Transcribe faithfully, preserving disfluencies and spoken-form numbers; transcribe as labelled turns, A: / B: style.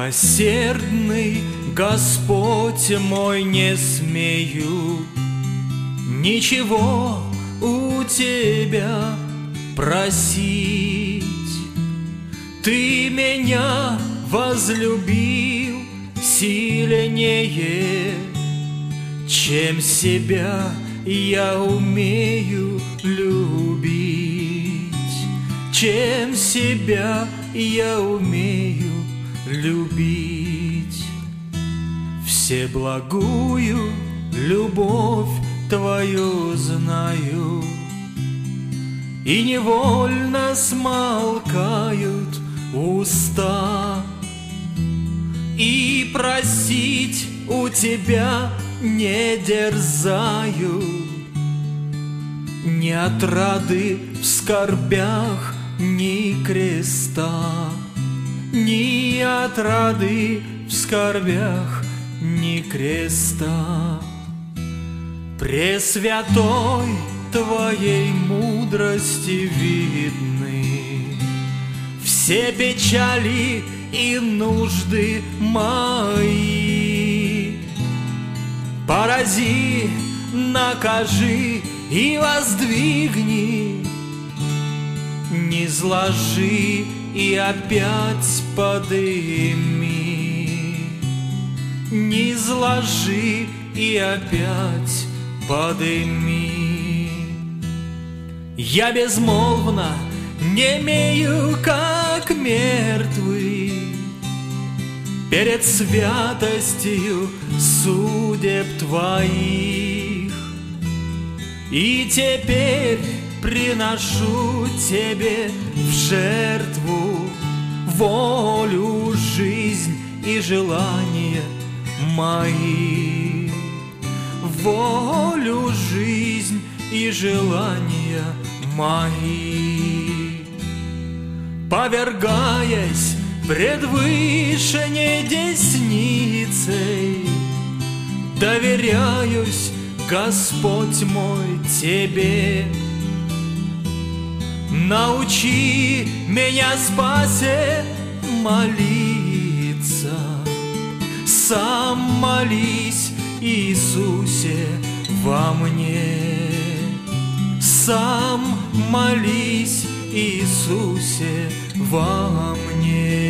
A: Милосердный Господь мой, не смею ничего у Тебя просить. Ты меня возлюбил сильнее, чем себя я умею любить, чем себя я умею любить. Всеблагую любовь Твою знаю, и невольно смолкают уста, и просить у Тебя не дерзаю, ни отрады в скорбях, ни креста, ни отрады в скорбях, ни креста. Пресвятой Твоей мудрости видны все печали и нужды мои. Порази, накажи и воздвигни, низложи и опять подыми, низложи и опять подыми. Я безмолвно немею, как мертвый, перед святостью судеб Твоих, и теперь приношу Тебе в жертву волю, жизнь и желания мои, волю, жизнь и желания мои. Повергаясь пред вышней десницей, доверяюсь, Господь мой, Тебе. Научи меня, Спасе, молиться. Сам молись, Иисусе, во мне. Сам молись, Иисусе, во мне.